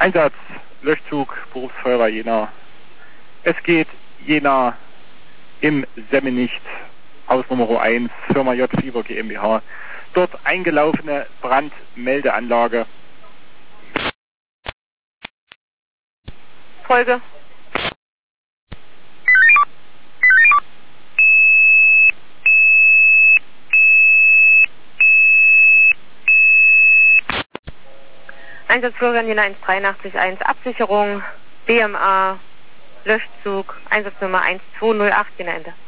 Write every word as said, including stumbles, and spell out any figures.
Einsatz, Löschzug, Berufsfeuerwehr Jena. Es geht Jena im Semmenicht, Haus Nummer eins, Firma J. Fieber GmbH. Dort eingelaufene Brandmeldeanlage. Folge. Einsatzbürger Jena eins drei acht eins, Absicherung, B M A, Löschzug, Einsatznummer eins zwei null acht, Jena Ende.